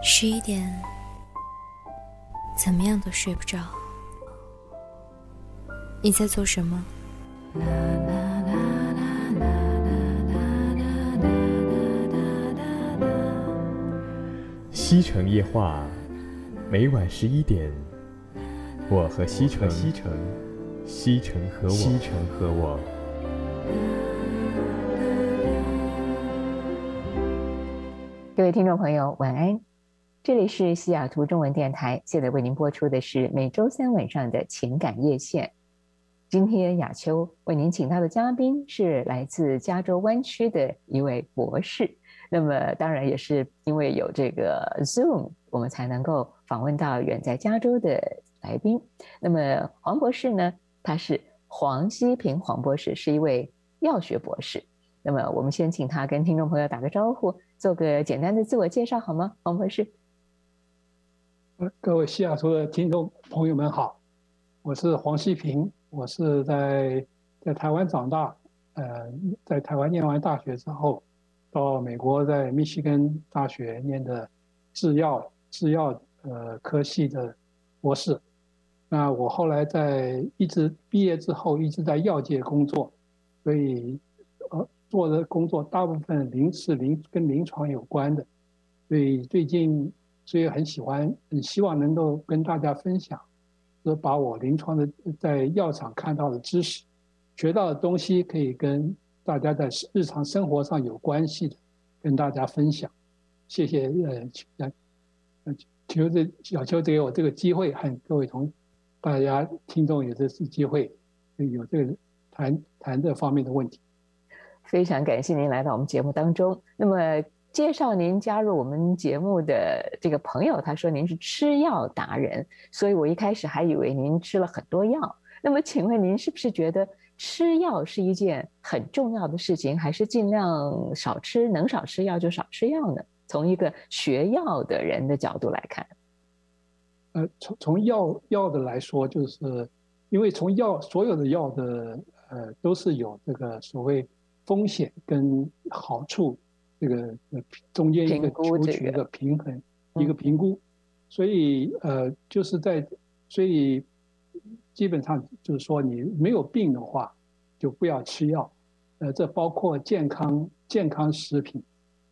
11点，怎么样都睡不着。你在做什么？ 西城夜话，每晚11点，我和西城，西城和我。 各位听众朋友，晚安！这里是西雅图中文电台，现在为您播出的是每周三晚上的情感夜线。今天雅秋为您请到的嘉宾是来自加州湾区的一位博士，那么当然也是因为有这个 Zoom， 我们才能够访问到远在加州的来宾。那么黄博士呢，他是黄希平黄博士，是一位药学博士。那么我们先请他跟听众朋友打个招呼，做个简单的自我介绍好吗？黄博士。 各位西雅图的听众朋友们好，我是黄希平，我是在台湾长大，在台湾念完大学之后，到美国在密西根大学念的制药科系的博士。那我后来一直毕业之后一直在药界工作，所以做的工作大部分跟临床有关的，所以最近很希望能够跟大家分享，把我临床的在药厂看到的知识、学到的东西，可以跟大家在日常生活上有关系的，跟大家分享。谢谢小邱给我这个机会，和各位大家听众有这次机会，有这个谈这方面的问题。 非常感谢您来到我们节目当中。那么介绍您加入我们节目的这个朋友，他说您是吃药达人，所以我一开始还以为您吃了很多药。那么请问您是不是觉得吃药是一件很重要的事情，还是尽量少吃，能少吃药就少吃药呢？从一个学药的人的角度来看。 从药的来说，就是因为所有的药的都是有这个所谓风险跟好处，这个中间求取一个平衡，一个评估，所以所以基本上就是说，你没有病的话，就不要吃药。这包括健康食品，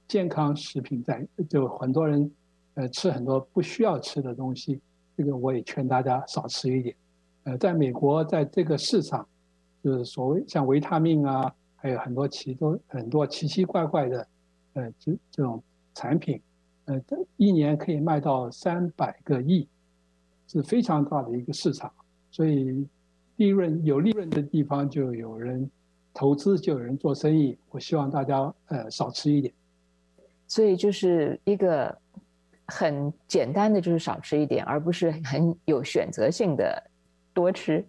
就很多人吃很多不需要吃的东西，这个我也劝大家少吃一点。在美国，在这个市场，就是所谓像维他命啊，还有很多奇奇怪怪的，这种产品，一年可以卖到300个亿，是非常大的一个市场。所以有利润的地方就有人投资，就有人做生意。我希望大家少吃一点。 所以就是一个很简单的，就是少吃一点，而不是很有选择性的多吃。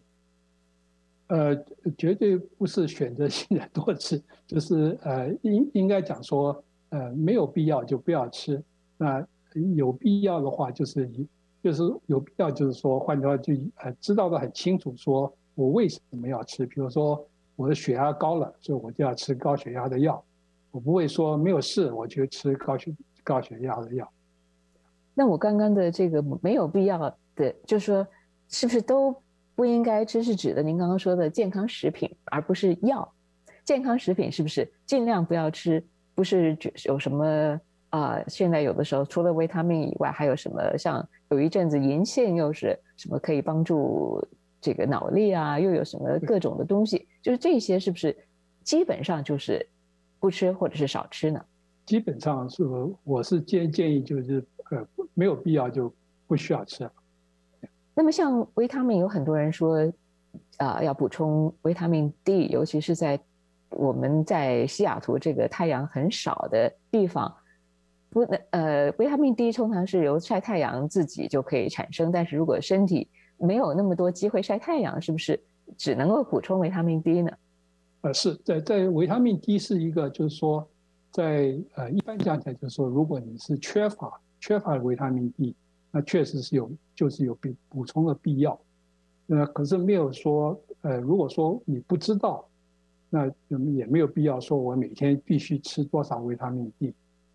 绝对不是选择性的多吃，就是应该讲说，没有必要就不要吃。那有必要的话，就是有必要，就是说，换句话就知道的很清楚，说我为什么要吃。比如说我的血压高了，所以我就要吃高血压的药。我不会说没有事我就吃高血压的药。 那我刚刚的这个没有必要的，就是说是不是都不应该吃，是指的您刚刚说的健康食品，而不是药。健康食品是不是尽量不要吃？不是有什么现在有的时候除了维他命以外，还有什么像有一阵子银杏又是什么可以帮助这个脑力啊，又有什么各种的东西，就是这些是不是基本上就是不吃或者是少吃呢？ 基本上我是建议就是没有必要就不需要吃。 那么像维他命，有很多人说要补充维他命 D， 尤其是我们在西雅图这个太阳很少的地方，维他命 D 通常是由晒太阳自己就可以产生，但是如果身体没有那么多机会晒太阳，是不是只能够补充维他命 D 呢？ 是在维他命 D 是一个，就是说一般讲起来就是说，如果你是缺乏维他命 D， 那确实是有补充的必要。可是没有说如果说你不知道，那也没有必要说我每天必须吃多少维他命 D。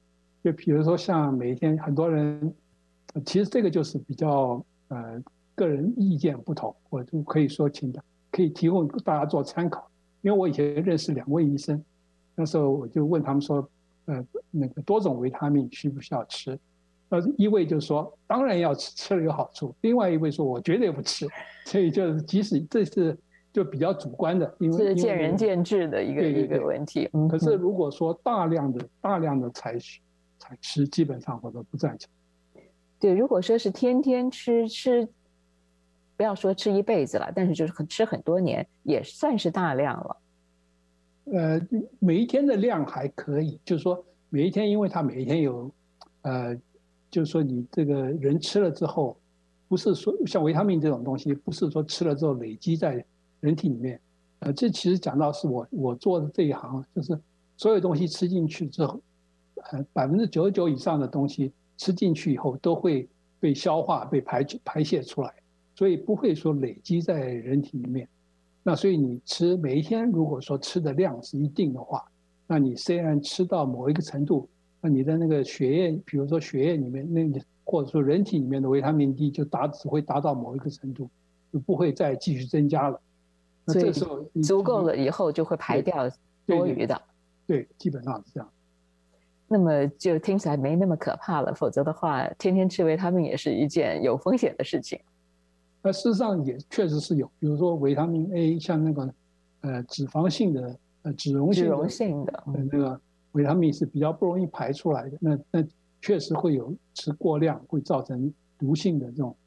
就比如说像每一天很多人，其实这个就是比较个人意见不同，我就可以说可以提供大家做参考。因为我以前认识2位医生，那时候我就问他们说，那个多种维他命需不需要吃？一位就说当然要吃，吃了有好处；另外一位说我绝对不吃。所以就是即使这是就比较主观的，因为是见仁见智的一个问题。 可是如果说大量的采吃，基本上我都不赞成。 对，如果说是天天吃，不要说吃一辈子了，但是就是吃很多年，也算是大量了。 每一天的量还可以，就是说每一天，因为它每一天有，就是说你这个人吃了之后，不是说像维他命这种东西，不是说吃了之后累积在人体里面。这其实讲到是我做的这一行，就是所有东西吃进去之后，99%以上的东西吃进去以后都会被消化、被排泄出来，所以不会说累积在人体里面。那所以你每一天如果说吃的量是一定的话，那你虽然吃到某一个程度，那你的那个血液，比如说血液里面或者说人体里面的维他命 D 只会达到某一个程度，就不会再继续增加了。那这时候足够了以后就会排掉多余的。 对，基本上是这样。 那么就听起来没那么可怕了，否则的话，天天吃维他命也是一件有风险的事情。 事实上也确实是有，比如说维他命 A， 像那个脂肪性的脂溶性的那个维他命是比较不容易排出来的，那确实会有吃过量会造成毒性的这种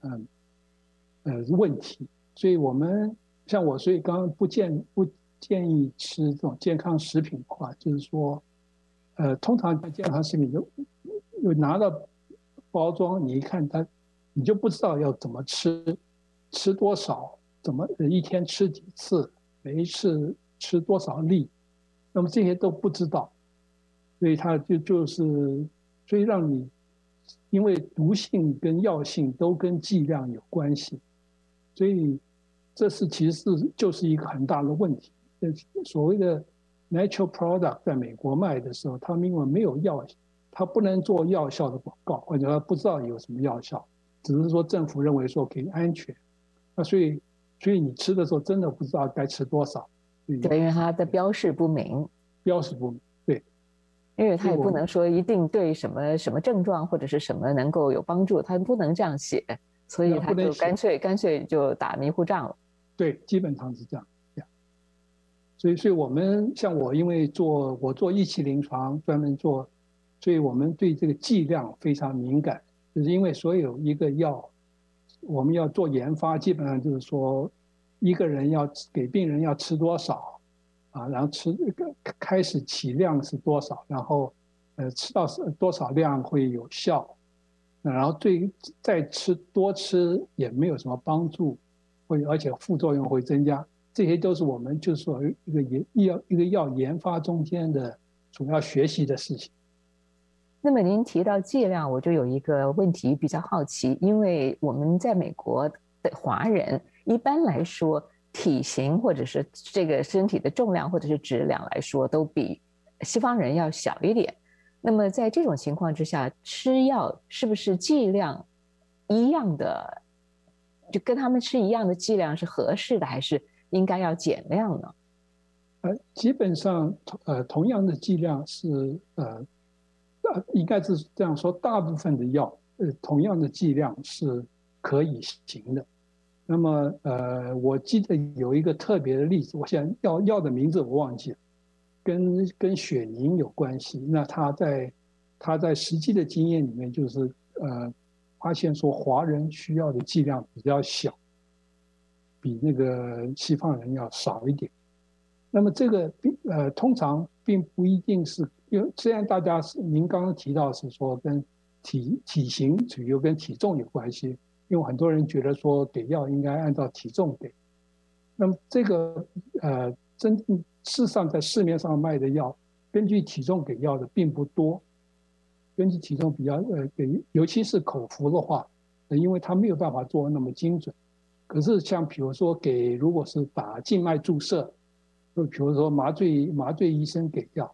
问题。所以所以刚刚不建议吃这种健康食品的话，就是说通常健康食品有拿到包装，你一看它，你就不知道要怎么吃多少，怎么一天吃几次，每一次吃多少粒，那么这些都不知道，所以它所以让你，因为毒性跟药性都跟剂量有关系，所以这其实就是一个很大的问题。所谓的 natural product 在美国卖的时候，他们因为没有药，他不能做药效的广告，或者他不知道有什么药效，只是说政府认为说可以安全，那所以你吃的时候真的不知道该吃多少。 对，因为它的标示不明。 对， 因为它也不能说一定对什么症状或者是什么能够有帮助，它不能这样写，所以它就干脆就打迷糊仗了。 对，基本上是这样。所以我们像我，因为我做1期临床，专门做，所以我们对这个剂量非常敏感，就是因为所有一个药，我们要做研发，基本上就是说，一个人要给病人要吃多少，然后开始起量是多少，然后吃到多少量会有效，然后再多吃也没有什么帮助，而且副作用会增加。这些都是我们就是说一个药研发中间的主要学习的事情。 那么您提到剂量，我就有一个问题比较好奇，因为我们在美国的华人一般来说，体型或者是这个身体的重量或者是质量来说，都比西方人要小一点。那么在这种情况之下，吃药是不是剂量一样的，就跟他们吃一样的剂量是合适的，还是应该要减量呢？ 基本上同样的剂量是应该是这样说，大部分的药同样的剂量是可以行的。那么我记得有一个特别的例子，我现在药的名字我忘记了，跟血凝有关系。那他在实际的经验里面，就是发现说华人需要的剂量比较小，比那个西方人要少一点。那么这个通常并不一定是，因为虽然您刚刚提到是说跟体型主要跟体重有关系，因为很多人觉得说给药应该按照体重给。那么这个真正事实上在市面上卖的药，根据体重给药的并不多。根据体重比较尤其是口服的话，因为它没有办法做那么精准。可是像比如说如果是打静脉注射，就比如说麻醉医生给药，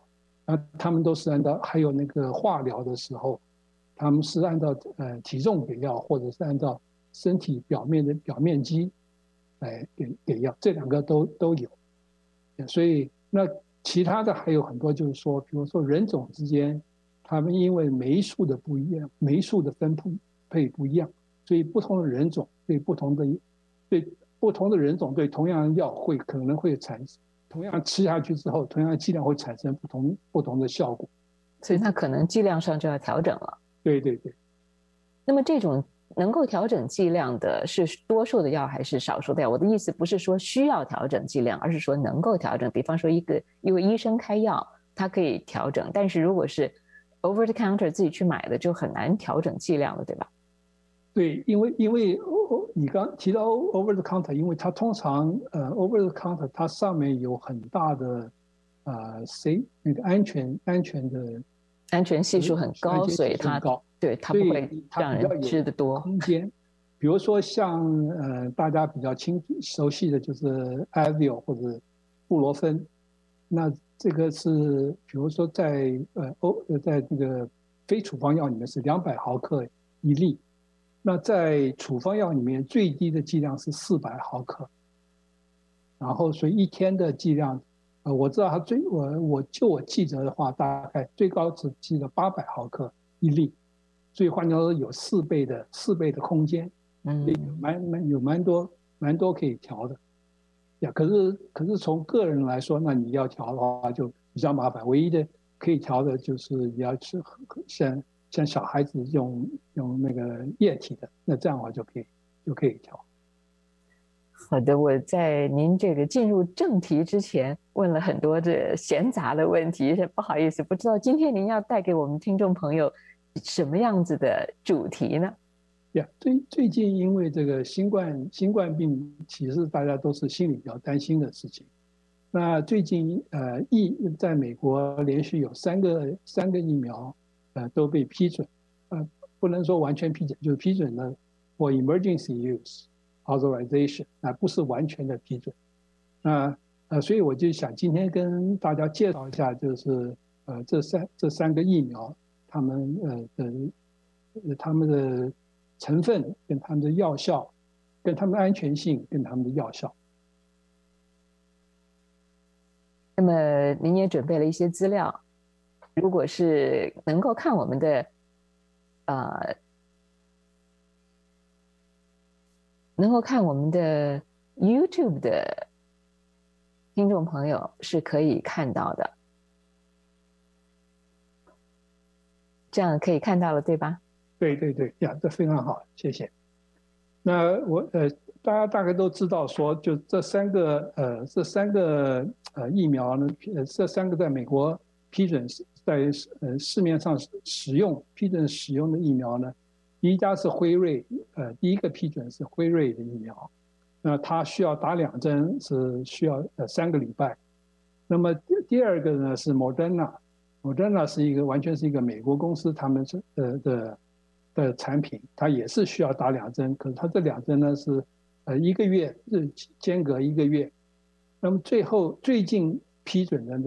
他们都是按照还有那个化疗的时候，他们是按照体重给药，或者是按照身体表面的表面积来给药，这两个都有。所以那其他的还有很多，就是说，比如说人种之间，他们因为酶数的不一样，酶数的分配不一样，所以不同的人种对不同的人种对同样的药可能会产生同样吃下去之后，同样的剂量会产生不同的效果， 所以它可能剂量上就要调整了。 对对对。 那么这种能够调整剂量的是多数的药还是少数的药？我的意思不是说需要调整剂量，而是说能够调整。比方说一位医生开药，他可以调整，但是如果是 over the counter 自己去买的，就很难调整剂量了，对吧？ 对，因为你刚提到 over the counter， 因为它通常over the counter 它上面有很大的那个安全的安全系数很高，所以它对它不会让人吃得多。 空间，比如说像大家比较熟悉的就是 Advil 或者布洛芬，那这个是比如说在这个非处方药里面是200毫克一粒。那在处方药里面最低的剂量是400毫克，然后所以一天的剂量，我知道它我记得的话，大概最高只记得800毫克一粒，所以换句话说有4倍的空间，有蛮多可以调的呀。可是从个人来说，那你要调的话就比较麻烦，唯一的可以调的就是你要吃像小孩子用那个液体的，那这样的话就可以调。 好的，我在您这个进入正题之前问了很多这闲杂的问题，不好意思，不知道今天您要带给我们听众朋友什么样子的主题呢？ 最近因为这个新冠病，其实大家都是心里比较担心的事情。那最近在美国连续有三个疫苗都被批准，不能说完全批准，就是批准了 for emergency use authorization， 不是完全的批准。所以我就想今天跟大家介绍一下，就是这三个疫苗，他们的成分跟他们的药效，跟他们的安全性跟他们的药效。 那么您也准备了一些资料，如果是能够看我们的YouTube 的听众朋友是可以看到的，这样可以看到了，对吧？ 对呀，这非常好，谢谢。那大家大概都知道说，就这三个疫苗呢，这三个在美国批准在市面上批准使用的疫苗呢，第一家是辉瑞，第一个批准是辉瑞的疫苗，那它需要打2针，是需要3个礼拜。那么第二个呢是 Moderna 完全是一个美国公司，他们的产品，它也是需要打2针，可是它这2针呢是1个月，间隔1个月。那么最近批准的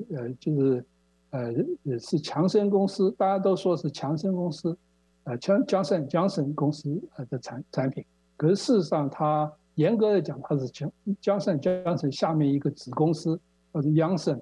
是强生公司，大家都说是强生公司，Johnson 公司的产品，可是事实上它严格的讲，它是Johnson 下面一个子公司，或者 Janssen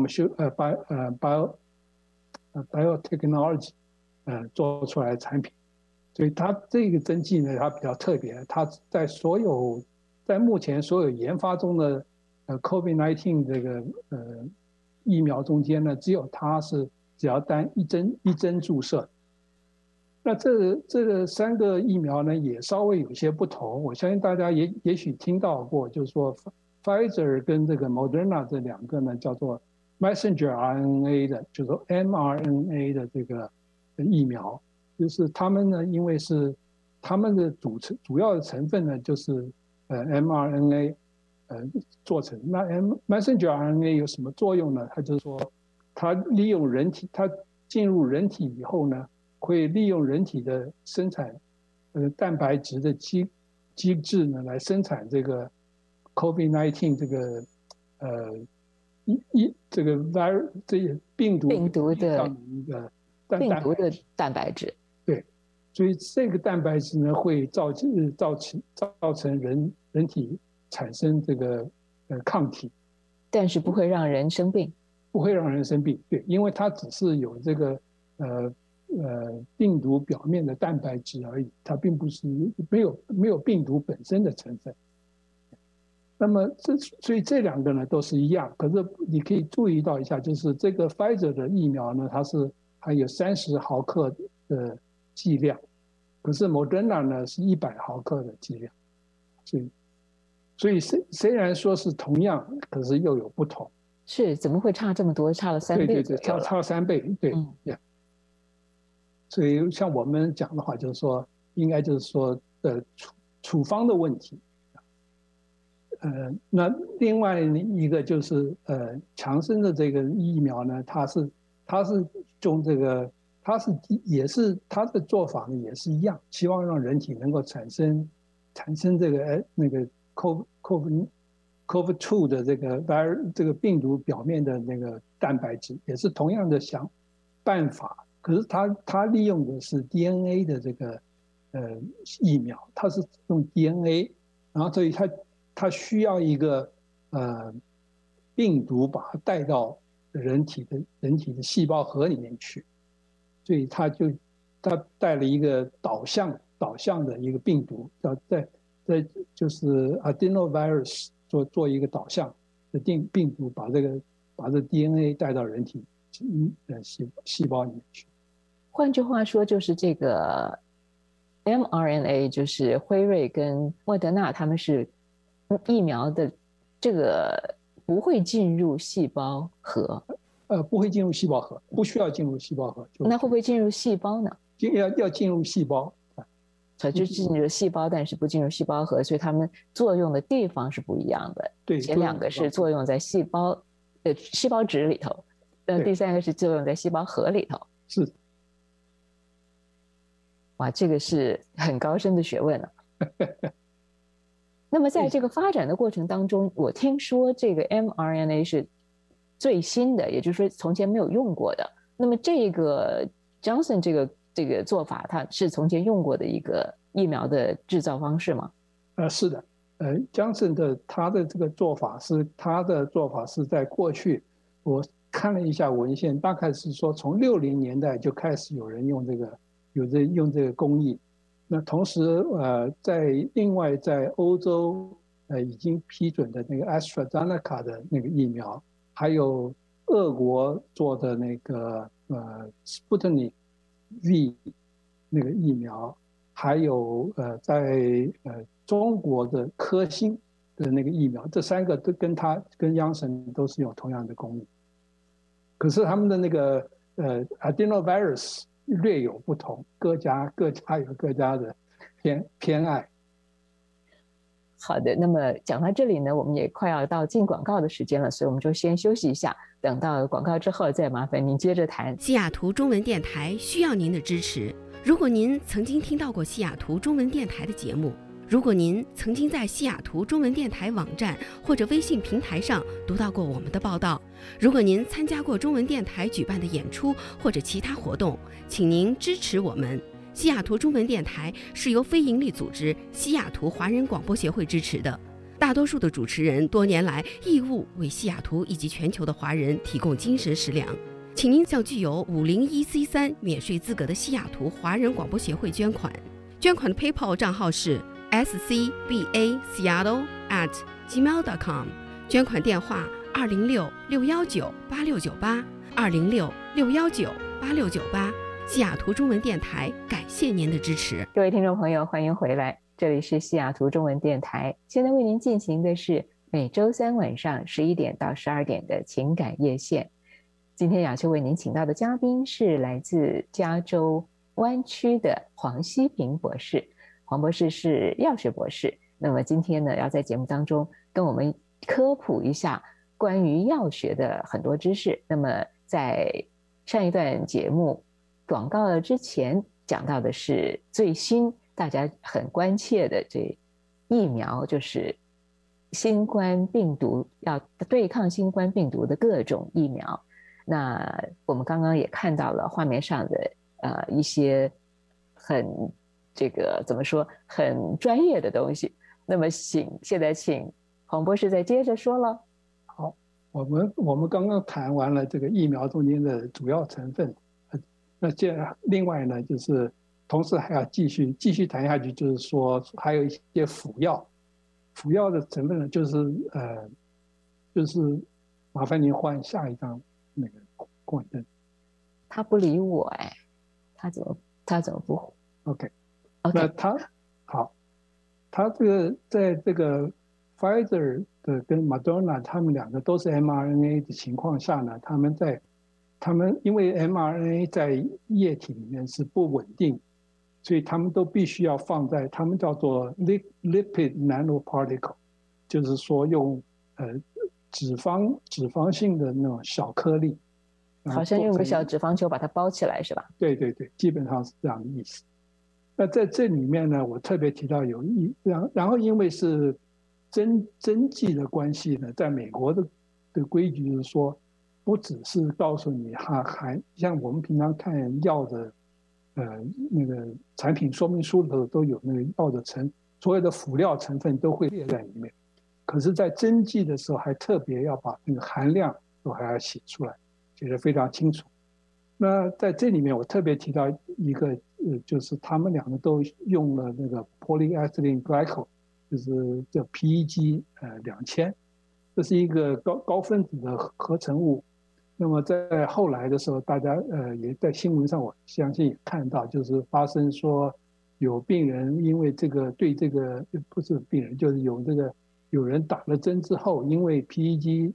Biotechnology 做出来的产品。所以它这个针剂呢，它比较特别，它在目前所有研发中的COVID-19 这个疫苗中间呢，只有它是只要单一针注射。那这个3个疫苗呢，也稍微有些不同。我相信大家也许听到过，就是说 Pfizer 跟这个 Moderna 这2个呢，叫做 Messenger RNA 的，就是说 mRNA 的这个疫苗。就是他们呢，因为是他们的主要的成分呢，就是mRNA 做成。那 messenger RNA 有什么作用呢？它就是说，它利用它进入人体以后呢，会利用人体的生产蛋白质的机制呢，来生产这个 COVID-19 这这个 这病毒的上的一个蛋白质。 对，所以这个蛋白质呢会造成人体产生这个抗体， 但是不会让人生病。 不会让人生病，对，因为它只是有这个病毒表面的蛋白质而已，它并不是没有病毒本身的成分。那么所以这两个呢都是一样，可是你可以注意到一下，就是这个 Pfizer 的疫苗呢，它是还有30毫克的剂量，可是 Moderna 呢是100毫克的剂量，所以虽然说是同样，可是又有不同。 是，怎么会差这么多？差了3倍？ 对，差3倍，对，所以像我们讲的话，就是说，应该就是说处方的问题。那另外一个就是强生的这个疫苗呢，它是用这个，也是它的做法呢也是一样，希望让人体能够产生这个那个 COVID-2 的这个病毒表面的那个蛋白质，也是同样的办法，可是它利用的是 DNA 的这个疫苗，它是用 DNA， 然后所以它需要一个病毒把它带到人体的细胞核里面去，所以它带了一个导向的一个病毒，在就是 adenovirus 做一个导向的病毒，把这 DNA 带到人体细胞里面去。 换句话说，就是这个 mRNA， 就是辉瑞跟莫德纳他们是疫苗的这个不会进入细胞核。 不会进入细胞核，不需要进入细胞核。 那会不会进入细胞呢？ 要进入细胞。 它就进入细胞，但是不进入细胞核，所以它们作用的地方是不一样的。 对， 前两个是作用在细胞质里头，第三个是作用在细胞核里头。 是。 哇，这个是很高深的学问了。那么在这个发展的过程当中，我听说这个 mRNA 是最新的，也就是说从前没有用过的。那么这个 Johnson 这个做法，它是从前用过的一个疫苗的制造方式吗？ 是的，Johnson 他的这个做法是在过去，我看了一下文献，大概是说从60年代就开始有人用这个工艺。那同时另外在欧洲已经批准的那个 AstraZeneca 的那个疫苗，还有俄国做的那个Sputnik V 那个疫苗，还有在中国的科兴的那个疫苗，这3个都跟央神都是用同样的工艺，可是他们的那个adenovirus 略有不同，各家有各家的偏爱。 好的，那么讲到这里呢，我们也快要到进广告的时间了，所以我们就先休息一下，等到广告之后再麻烦您接着谈。 西雅图中文电台需要您的支持。如果您曾经听到过西雅图中文电台的节目，如果您曾经在西雅图中文电台网站或者微信平台上读到过我们的报道，如果您参加过中文电台举办的演出或者其他活动，请您支持我们。西雅图中文电台是由非营利组织西雅图华人广播协会支持的，大多数的主持人多年来义务为西雅图以及全球的华人提供精神食粮。请您向具有501C3免税资格的西雅图华人广播协会捐款，捐款的 PayPal 账号是 scbaseattle@gmail.com， 捐款电话206-619-8698 206-619-8698。西雅图中文电台感谢您的支持。 各位听众朋友，欢迎回来，这里是西雅图中文电台，现在为您进行的是每周3晚上11点到12点的情感夜线。今天雅秋为您请到的嘉宾是来自加州湾区的黄希平博士。黄博士是药学博士，那么今天呢，要在节目当中跟我们科普一下关于药学的很多知识。那么在上一段节目广告之前讲到的是最新大家很关切的这疫苗，就是新冠病毒要对抗新冠病毒的各种疫苗。那我们刚刚也看到了画面上的一些很这个怎么说很专业的东西。那么现在请黄博士再接着说了。 好，我们刚刚谈完了这个疫苗中间的主要成分，那另外呢，就是同时还要继续谈下去，就是说还有一些辅药的成分呢，就是麻烦您换下一张那个光灯。 他不理我哎，他怎么不 ？OK， 那他这个在这个 Pfizer 的跟 Moderna 他们两个都是 mRNA 的情况下呢，他们因为 mRNA 在液体里面是不稳定，所以他们都必须要放在他们叫做 lipid nanoparticle， 就是说用脂肪性的那种小颗粒， 好像用个小脂肪球把它包起来是吧？ 对对对，基本上是这样的意思。那在这里面呢，我特别提到然后因为是针剂的关系呢，在美国的规矩就是说，不只是告诉你还像我们平常看药的那个产品说明书里头都有那个药的所有的辅料成分都会列在里面，可是在针剂的时候还特别要把那个含量都还要写出来，写得非常清楚。那在这里面我特别提到一个就是他们两个都用了那个 polyethylene glycol， 就是叫 PEG 2000，这是一个高分子的合成物。那么在后来的时候，大家也在新闻上我相信也看到，就是发生说有病人因为对这个不是病人，就是有人打了针之后，因为 PEG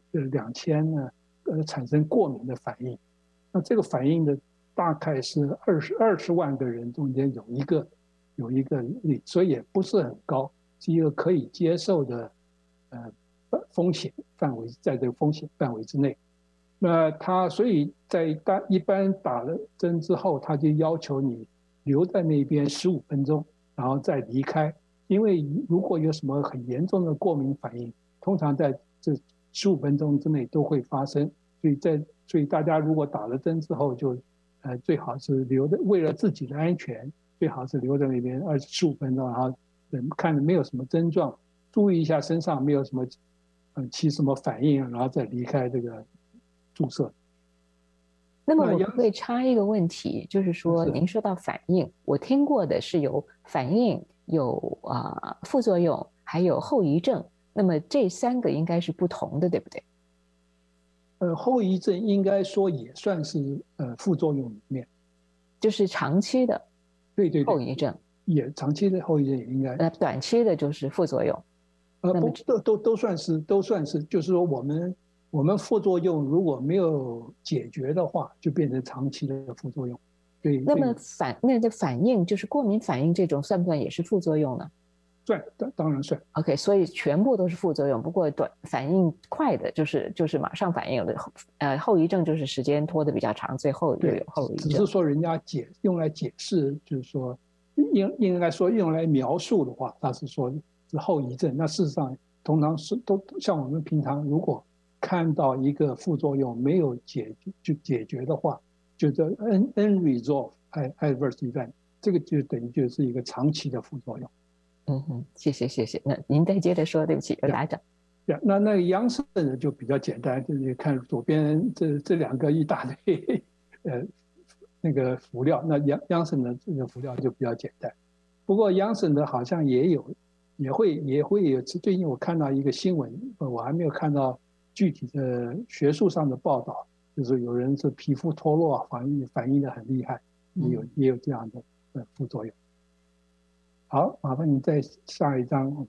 2000呢产生过敏的反应。那这个反应的大概是20万个人中间有一个例，所以也不是很高，是一个可以接受的风险范围，在这个风险范围之内。那所以在一般打了针之后，他就要求你留在那边15分钟，然后再离开，因为如果有什么很严重的过敏反应，通常在这15分钟之内都会发生。所以大家如果打了针之后就最好是为了自己的安全，最好是留在那边15分钟，然后看没有什么症状，注意一下身上没有什么起什么反应，然后再离开这个注射。 那么我会插一个问题，就是说您说到反应，我听过的是有反应、有副作用，还有后遗症。那么这3个应该是不同的，对不对？ 后遗症应该说也算是副作用里面， 就是长期的对后遗症， 也长期的后遗症也应该。 短期的就是副作用。 都算是，就是说我们副作用如果没有解决的话，就变成长期的副作用。对。 那么反应就是过敏反应这种算不算也是副作用呢？ 算，当然算。 OK， 所以全部都是副作用，不过反应快的就是马上反应的，后遗症就是时间拖得比较长，最后又有后遗症。 只是说人家用来解释，就是说应该说用来描述的话，他是说是后遗症。那事实上通常是都像我们平常如果看到一个副作用没有解决的话，就叫 unresolved adverse event， 这个就等于就是一个长期的副作用。 谢谢。那您再接着说，对不起，有打扰。 那个杨森的就比较简单，就是看左边这2个一大堆那个辅料，那杨森的这个辅料就比较简单。不过杨森的好像也会有，最近我看到一个新闻，我还没有看到具体的学术上的报道，就是有人是皮肤脱落反应的很厉害，也有这样的副作用。好，麻烦你再下一张。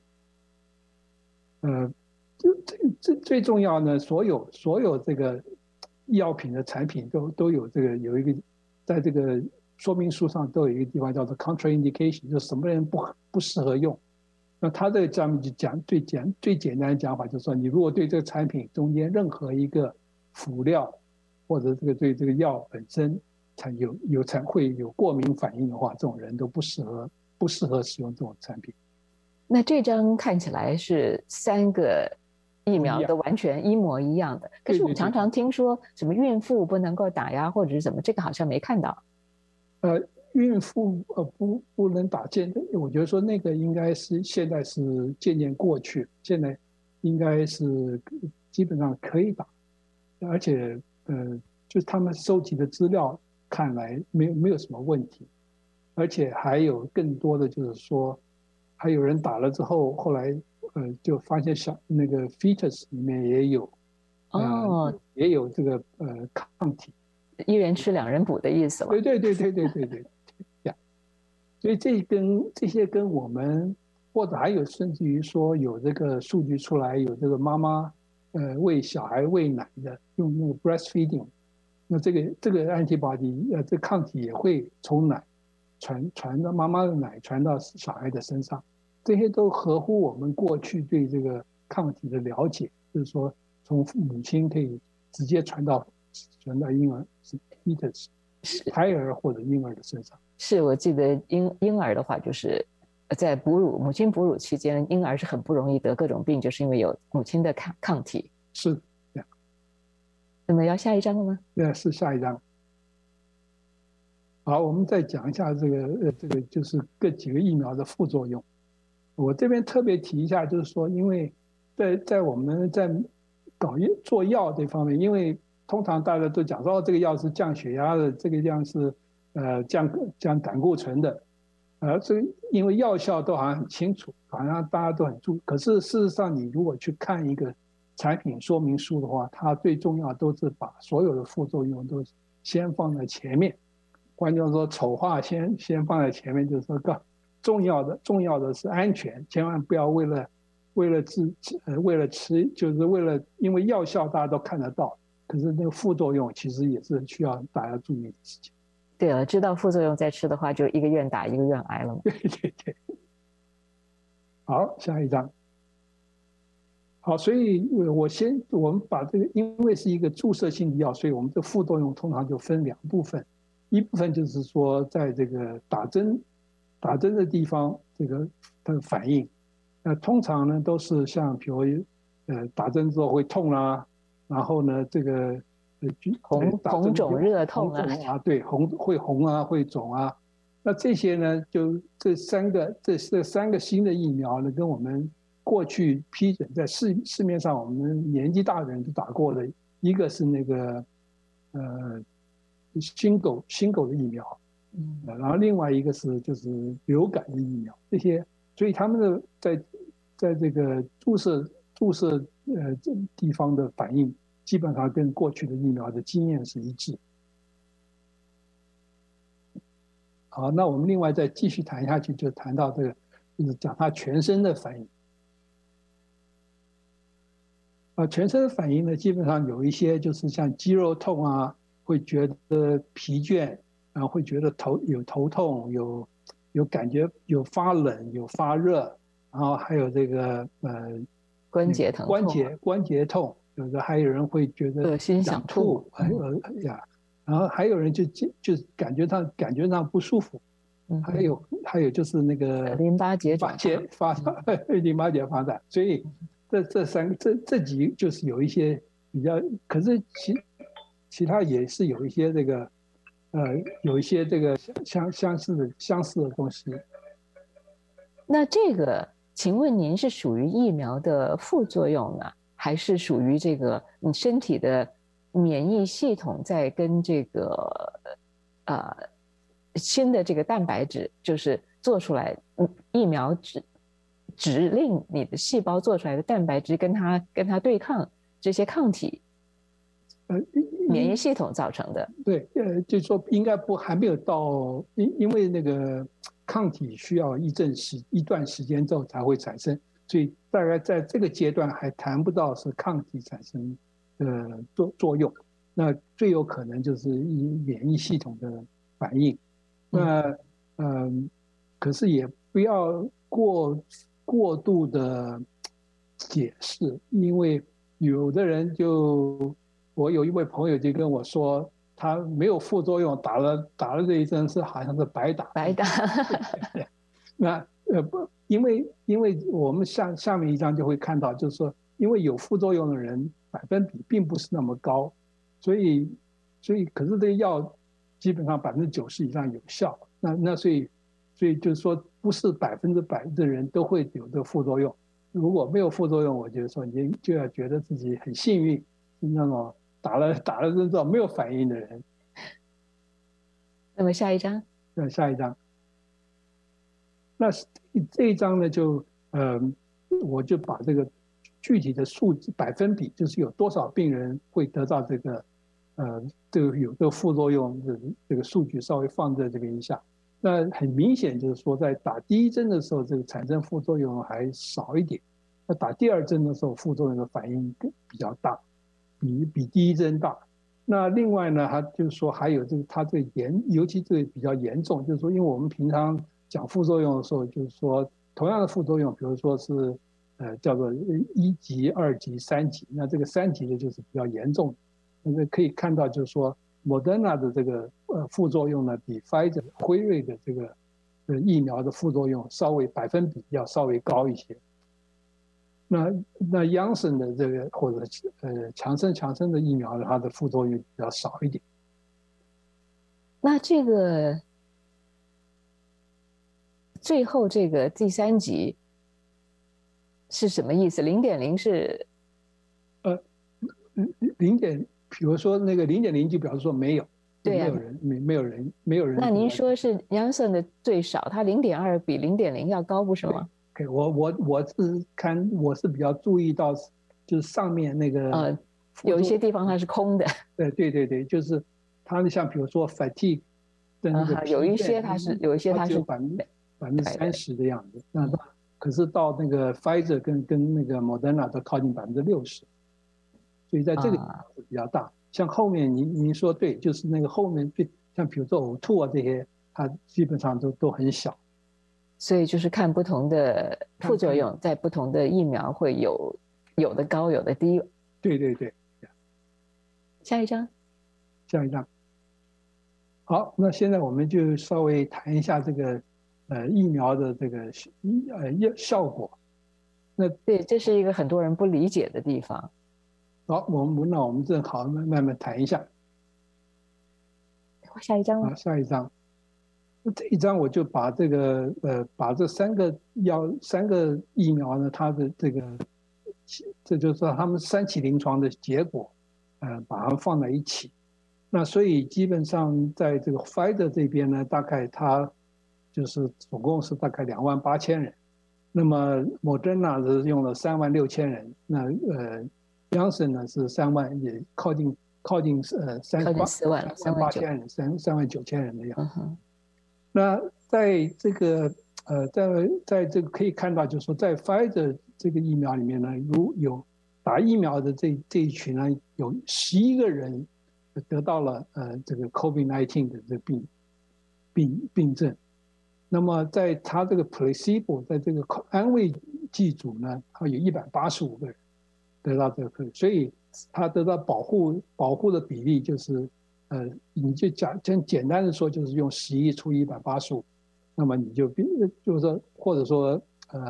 最重要呢，所有这个医药品的产品都有有一个，在这个说明书上都有一个地方叫做 contraindication， 就是什么人不适合用。那他这个上面就讲最简单的讲法，就是说你如果对这个产品中间任何一个辅料或者对这个药本身会有过敏反应的话，这种人都不适合使用这种产品。 那这张看起来是3个疫苗都完全一模一样的，可是我常常听说什么孕妇不能够打呀，或者是什么，这个好像没看到。 孕妇不能打我觉得说那个应该是现在是渐渐过去，现在应该是基本上可以打，而且就是他们收集的资料看来没有什么问题，而且还有更多的就是说，还有人打了之后，后来就发现那个 fetus 里面也有也有这个抗体， 一人吃2人补的意思了。 对呀，所以这些跟我们或者还有甚至于说有这个数据出来，有这个妈妈喂小孩喂奶的用那个 breastfeeding， 那这个 antibody 这抗体也会从奶传到妈妈的奶传到小孩的身上，这些都合乎我们过去对这个抗体的了解，就是说从母亲可以直接传到婴儿fetus胎儿或者婴儿的身上。 是，我记得婴儿的话，就是在母亲哺乳期间，婴儿是很不容易得各种病，就是因为有母亲的抗体。 是这样。 那么要下一章了吗？ 对，是下一章。好，我们再讲一下这个就是几个疫苗的副作用。我这边特别提一下，就是说，因为在我们在做药这方面，因为通常大家都讲说这个药是降血压的，这个药是降胆固醇的，这因为药效都好像很清楚，好像大家都很注意。可是事实上，你如果去看一个产品说明书的话，它最重要都是把所有的副作用都先放在前面。换句话说，丑话先放在前面，就是说重要的是安全，千万不要为了吃，就是因为药效大家都看得到，可是那个副作用其实也是需要大家注意的事情。 对了，知道副作用再吃的话，就一个愿打一个愿挨了嘛。 对。好，下一章。好，所以我们把这个，因为是一个注射性的药，所以我们的副作用通常就分2部分，一部分就是说在这个打针的地方，这个它的反应，通常呢都是像比如打针之后会痛啦，然后呢这个红肿热痛啊，对，会红啊，会肿啊，那这些呢就这三个新的疫苗呢，跟我们过去批准在市面上我们年纪大的人都打过的，一个是那个新狗的疫苗，然后另外一个是就是流感的疫苗，这些，所以他们的在这个注射这地方的反应，基本上跟过去的疫苗的经验是一致。好，那我们另外再继续谈下去，就谈到这个，就是讲他全身的反应。全身的反应呢，基本上有一些就是像肌肉痛啊，会觉得疲倦，然后会觉得有头痛，有感觉，有发冷，有发热，然后还有这个关节疼痛， 关节痛，有的还有人会觉得恶心想吐， 然后还有人就感觉上不舒服，还有就是那个淋巴结淋巴结发展，所以这几就是有一些比较，可是其他也是有一些这个有一些这个相似的东西。 那这个，请问您是属于疫苗的副作用呢，还是属于这个你身体的免疫系统在跟这个新的这个蛋白质，就是做出来疫苗指令你的细胞做出来的蛋白质跟它对抗这些抗体，免疫系统造成的？ 对，就是说应该还没有到，因为那个抗体需要一段时间之后才会产生，所以大概在这个阶段还谈不到是抗体产生的作用，那最有可能就是免疫系统的反应。那可是也不要过度的解释，因为有的人我有一位朋友就跟我说，他没有副作用，打了这一针好像是白打。 白打。 那因为我们下面一章就会看到，就是说，因为有副作用的人百分比并不是那么高，所以可是这个药基本上90%以上有效，所以就是说不是100%的人都会有这个副作用。如果没有副作用，我觉得说你就要觉得自己很幸运，那种打了针之后没有反应的人。 那么下一章， 下一章，那这一章呢我就把这个具体的数字百分比，就是有多少病人会得到这个有这个副作用的这个数据稍微放在这边一下。那很明显就是说，在打第一针的时候，这个产生副作用还少一点；那打第二针的时候，副作用的反应比较大，比第一针大。那另外呢，他就是说还有它这个尤其这个比较严重，就是说，因为我们平常讲副作用的时候，就是说同样的副作用，比如说是叫做1级、2级、3级，那这个3级的就是比较严重。那可以看到，就是说Moderna 的这个副作用呢，比 Pfizer 辉瑞的这个疫苗的副作用稍微百分比要稍微高一些。那 Janssen 的这个或者强生的疫苗，它的副作用比较少一点。 那这个最后这个第3级是什么意思？0.0是比如说那个0.0就表示说没有， 对呀， 没有人。 那您说是 Janssen 的最少，它0.2比0.0要高，不是吗？ 我是比较注意到，就是上面那个有一些地方它是空的。 对，就是它像比如说 fatigue 的那个有一些它是 30%的样子。那可是到那个 Pfizer 跟那个 Moderna 都靠近60%，所以在这个地方是比较大。像后面您说对，就是那个后面像比如说呕吐啊这些，它基本上都很小。 所以就是看不同的副作用，在不同的疫苗会有的高，有的低。 对。 下一章。 好，那现在我们就稍微谈一下这个疫苗的这个效果。那对，这是一个很多人不理解的地方。 好，那我们正好慢慢谈一下。 下一章。 下一章。这一章我就把这个把这3个疫苗呢，它的这就是说他们3期临床的结果，把它们放在一起。那所以基本上在这个 Pfizer 这边呢，大概它就是总共是大概28000人，那么 Moderna 是用了36000人，那Janssen 呢是3万，也靠近 4万 38000人，39000人的样子。那在这个在这个可以看到，就是说在 Pfizer 这个疫苗里面呢，有打疫苗的这一群呢，有11个人得到了这个 COVID-19 的这个病症。那么在他这个 placebo 在这个安慰剂组呢，他有185个人得到这个，所以他得到保护的比例就是你就简单的说，就是用11除以185，那么你就是说，或者说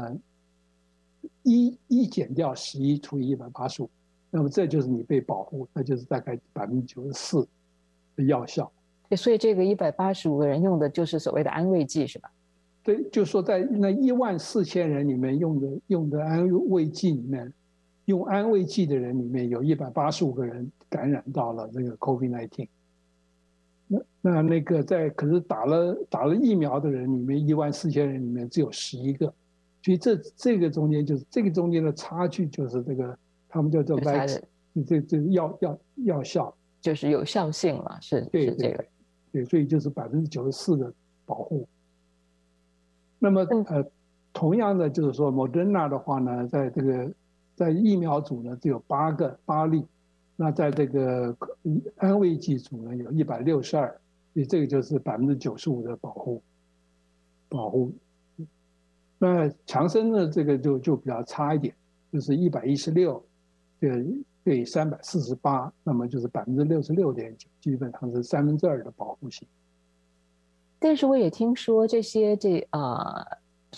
一减掉11除以185，那么这就是你被保护，那就是大概94%的药效。 所以这个185个人用的就是所谓的安慰剂，是吧？ 对，就是说在那14000人里面用的安慰剂里面，用安慰剂的人里面有185个人感染到了这个 COVID-19。那个可是打了疫苗的人里面14000人里面只有11个，所以这个中间的差距就是这个他们叫做 vax， 这药效就是有效性嘛，是这个。 对，所以就是94%的保护。那么同样的就是说 Moderna 的话呢，在疫苗组呢只有8例。那在这个安慰剂组呢有162，所以这个就是95%的保护。那强生的这个就比较差一点，就是116对348，那么就是66.9%，基本上是3/2的保护性。 但是我也听说这些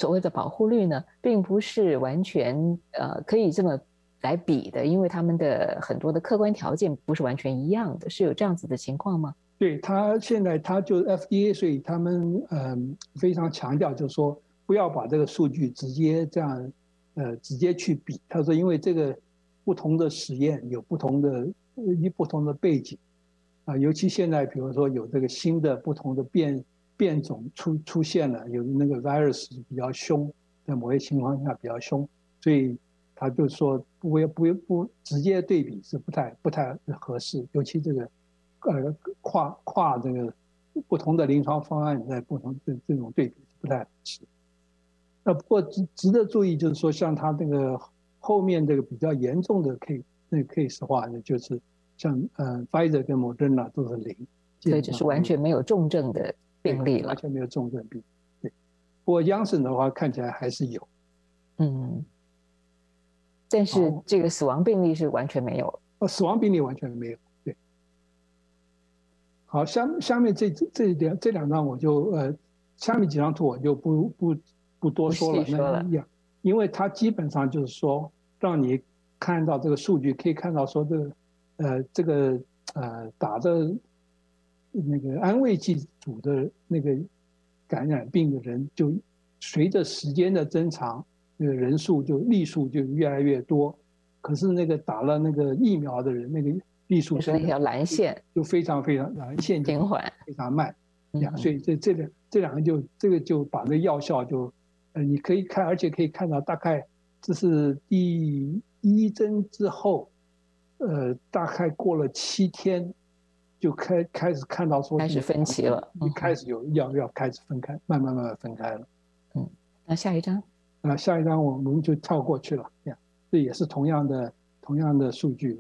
所谓的保护率呢，并不是完全可以这么来比的，因为他们的很多的客观条件不是完全一样的，是有这样子的情况吗？ 对，现在他就 FDA， 所以他们非常强调，就是说不要把这个数据直接这样直接去比。他说，因为这个不同的实验有不同的背景啊，尤其现在比如说有这个新的不同的变种出现了，有那个 virus 比较凶，在某些情况下比较凶，所以他就说不直接对比是不太合适，尤其这个跨这个不同的临床方案在不同的这种对比是不太合适。那不过值得注意就是说，像他这个后面这个比较严重的 case 的话呢，就是像Pfizer 跟 Moderna 都是0， 所以就是完全没有重症的病例了， 完全没有重症病。对，不过 Janssen 的话看起来还是有， 但是这个死亡病例是完全没有， 死亡病例完全没有。对，好，下面这两张我就下面几张图我就不多说了，因为它基本上就是说让你看到这个数据，可以看到说这个打着那个安慰剂组的那个感染病的人，就随着时间的增长，那个例数就越来越多。可是那个打了那个疫苗的人，那个例数是那条蓝线就非常蓝线平缓， 非常慢。所以这两个就把那个药效就你可以看，而且可以看到大概这是第1针之后，大概过了7天，就开始看到说开始分歧了， 开始有要开始分开，慢慢分开了。 那下一张， 下一张我们就跳过去了。这也是同样的数据。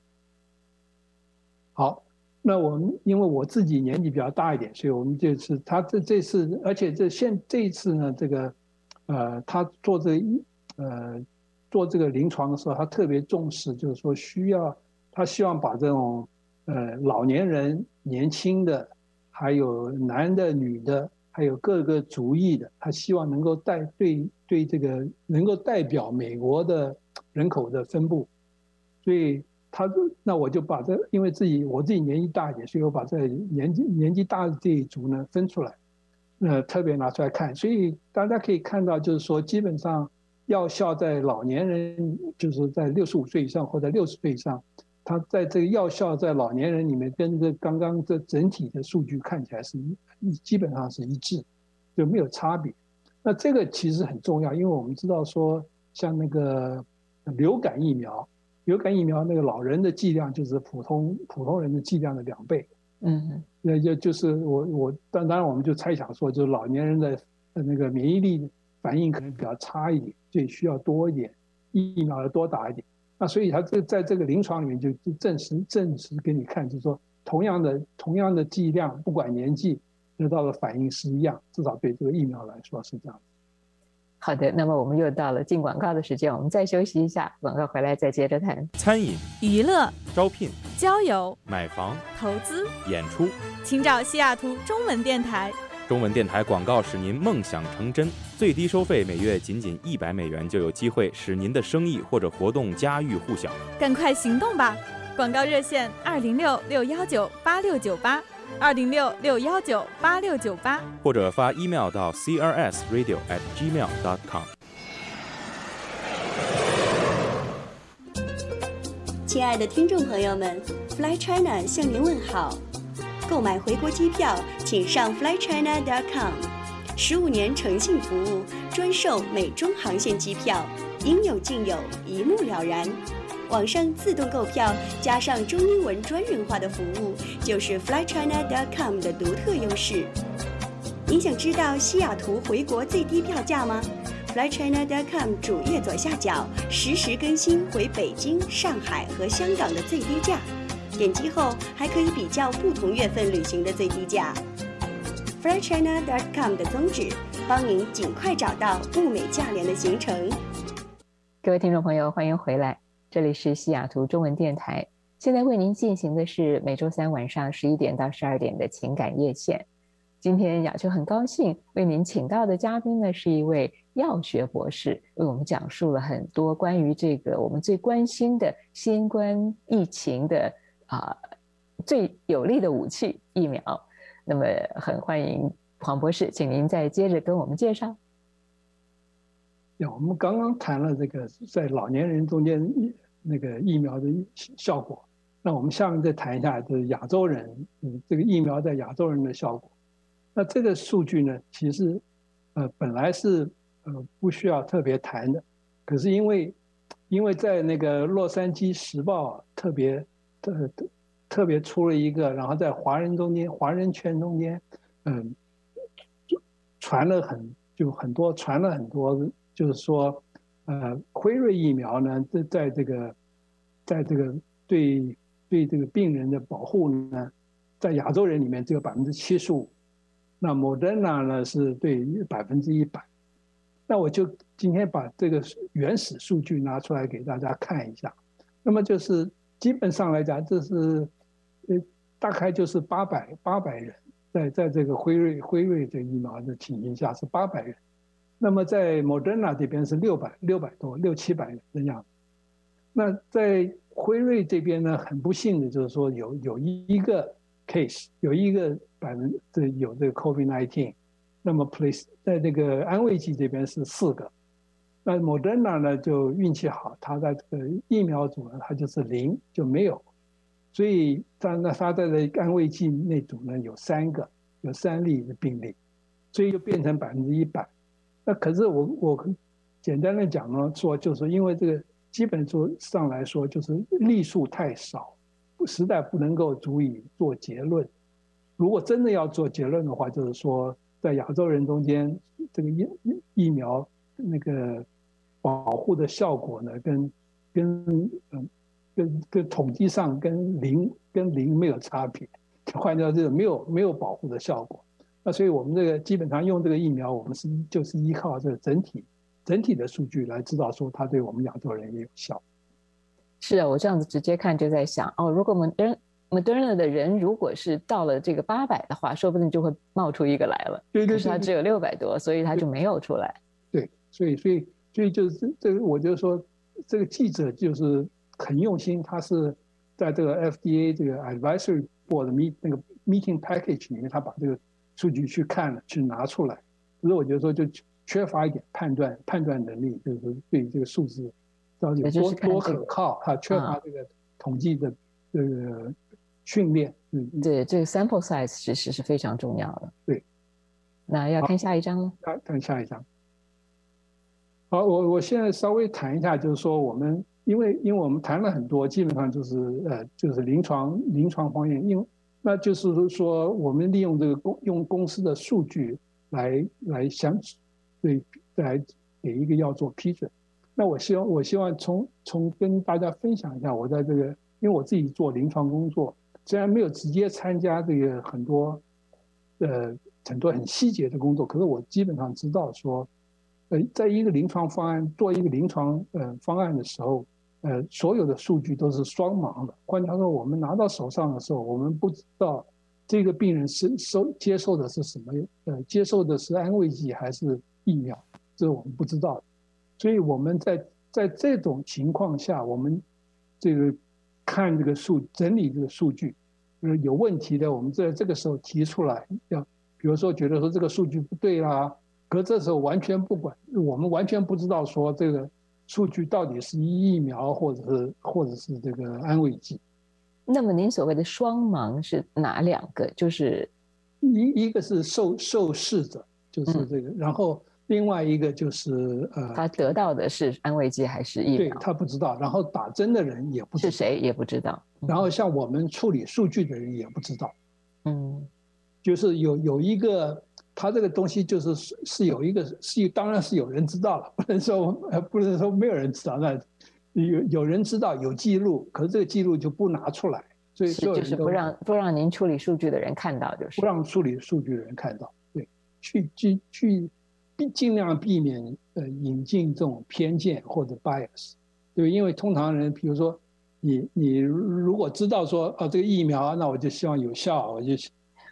好，那我们因为我自己年纪比较大一点，所以我们这次这次，而且这一次呢，这个他做这个临床的时候，他特别重视，就是说他希望把这种老年人、年轻的，还有男的、女的，还有各个族裔的，他希望能够对这个能够代表美国的人口的分布，所以那我就把因为我自己年纪大一点，所以我把这年纪大的这一族呢分出来，特别拿出来看，所以大家可以看到，就是说基本上药效在老年人，就是在65岁以上或者60岁以上，它在这个药效在老年人里面跟刚刚这整体的数据看起来是基本上是一致，就没有差别。那这个其实很重要，因为我们知道说，像那个流感疫苗那个老人的剂量就是普通人的剂量的2倍。就是当然我们就猜想说，就是老年人的那个免疫力反应可能比较差一点，所以需要多一点疫苗要多打一点。那所以他在这个临床里面就证实给你看，就是说同样的剂量，不管年纪得到的反应是一样，至少对这个疫苗来说是这样。 好的，那么我们又到了进广告的时间，我们再休息一下，广告回来再接着谈。 餐饮、 娱乐、 招聘、 交友、 买房、 投资、 演出， 请找西雅图中文电台。 中文电台广告使您梦想成真，最低收费每月仅100美元，就有机会使您的生意或者活动家喻户晓。 赶快行动吧！广告热线206-619-8698，206-619-8698， 或者发 email 到 crsradio@gmail.com。 亲爱的听众朋友们， Fly China 向您问好。购买回国机票，请上 flychina.com。 15年诚信服务，专售美中航线机票，应有尽有，一目了然。网上自动购票加上中英文专人化的服务，就是 flychina.com 的独特优势。您想知道西雅图回国最低票价吗？ flychina.com 主页左下角实时更新回北京、上海和香港的最低价，点击后还可以比较不同月份旅行的最低价。 flychina.com 的宗旨，帮您尽快找到物美价廉的行程。 各位听众朋友，欢迎回来，这里是西雅图中文电台，现在为您进行的是每周3晚上11点到12点的情感夜线。 今天雅秋很高兴为您请到的嘉宾呢，是一位药学博士，为我们讲述了很多关于这个我们最关心的新冠疫情的最有力的武器疫苗。那么很欢迎黄博士，请您再接着跟我们介绍。 我们刚刚谈了这个在老年人中间那个疫苗的效果，那我们下面再谈一下就是亚洲人，这个疫苗在亚洲人的效果。那这个数据呢，其实本来是不需要特别谈的，可是因为在那个洛杉矶时报特别出了一个，然后在华人圈中间，传了很多，就是说辉瑞疫苗呢，在这个对这个病人的保护呢，在亚洲人里面只有75%。那 Moderna 呢是对100%，那我就今天把这个原始数据拿出来给大家看一下。那么就是基本上来讲，这是大概就是800人，在这个辉瑞这疫苗的情形下是800人，那么在 Moderna 这边是600多600-700人的样子。那在辉瑞这边呢，很不幸的就是说有一个 case， 有一个有这个 COVID-19， 那么在这个安慰剂这边是4个，那 Moderna 呢就运气好，它在这个疫苗组呢它就是0，就没有，所以它在这个安慰剂那组呢有3例的病例，所以就变成100%。那可是我简单的讲呢，说就是因为这个基本上来说就是例数太少，实在不能够足以做结论。如果真的要做结论的话，就是说在亚洲人中间，这个疫苗那个保护的效果呢，跟统计上跟零没有差别，换掉这个没有保护的效果。那所以我们这个基本上用这个疫苗，我们就是依靠这个整体的数据来知道说它对我们亚洲人也有效。 是啊，我这样子直接看就在想，如果Moderna 的人如果是到了这个800的话，说不定就会冒出一个来了。对，可是他只有600多，所以他就没有出来。对， 所以就是这个，我就说这个记者就是很用心，他是在这个 FDA 这个 advisory board 那个 meeting package 里面，他把这个数据去看了，去拿出来。可是我觉得说就缺乏一点判断能力，就是说对这个数字到底有多可靠，他缺乏这个统计的这个训练。 对，这个 sample size 其实是非常重要的。 对， 那要看下一章了。 看下一章。好，我现在稍微谈一下，就是说我们因为我们谈了很多，基本上就是临床方面，那就是说我们利用这个用公司的数据来给一个药做批准。那我希望从跟大家分享一下我在这个，因为我自己做临床工作，虽然没有直接参加这个很多很细节的工作，可是我基本上知道说，在一个临床方案做一个临床方案的时候，所有的数据都是双盲的。换句话说，我们拿到手上的时候，我们不知道这个病人接受的是什么，接受的是安慰剂还是疫苗，这是我们不知道的。所以我们在这种情况下，我们这个看这个整理这个数据，有问题的，我们在这个时候提出来，比如说觉得说这个数据不对啦，可这时候完全不管，我们完全不知道说这个数据到底是疫苗或者是这个安慰剂。 那么您所谓的双盲是哪2个？就是一个是受试者，就是这个，然后另外一个就是他得到的是安慰剂还是疫苗？ 对，他不知道，然后打针的人也不知道是谁也不知道， 然后像我们处理数据的人也不知道。就是有一个，他这个东西是有一个当然是有人知道了，不能说没有人知道，那有人知道有记录，可是这个记录就不拿出来，所以就是不让您处理数据的人看到，就是不让处理数据的人看到，对，去尽量避免引进这种偏见或者 bias， 对，因为通常人，比如说你如果知道说这个疫苗，那我就希望有效，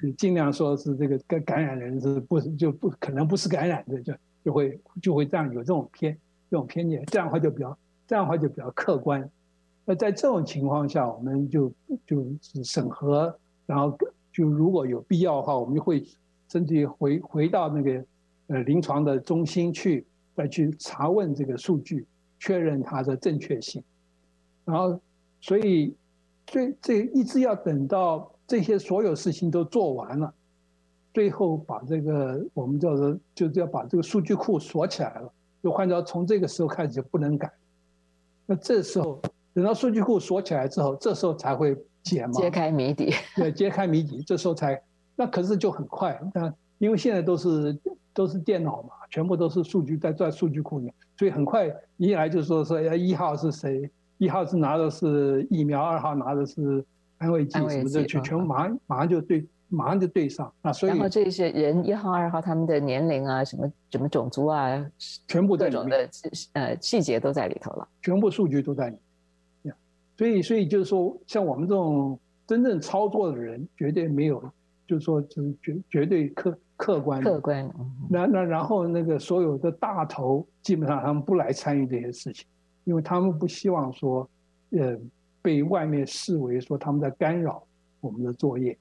尽量说是这个感染人是不可能不是感染的，就会这样有这种偏见，这样的话就比较客观。那在这种情况下，我们就是审核，然后就如果有必要的话，我们就会甚至于回到那个临床的中心去，再去查问这个数据，确认它的正确性。然后，所以这一直要等到这些所有事情都做完了，最后把这个我们就是要把这个数据库锁起来了，就换到从这个时候开始就不能改。那这时候等到数据库锁起来之后，这时候才会解盲， 揭开谜底。 对，揭开谜底，这时候才那可是就很快。那因为现在都是电脑嘛，全部都是数据在数据库里面，所以很快一来就说1号是谁，1号是拿的是疫苗，2号拿的是安慰剂什么的，全部马上就对上。那所以然后这些人1号、2号他们的年龄啊，什么种族啊， 全部在里面， 各种的细节都在里头了， 全部数据都在里面。所以就是说，像我们这种真正操作的人，绝对没有，就是说就是绝对客观。那然后那个所有的大头，基本上他们不来参与这些事情，因为他们不希望说，被外面视为说他们在干扰我们的作业。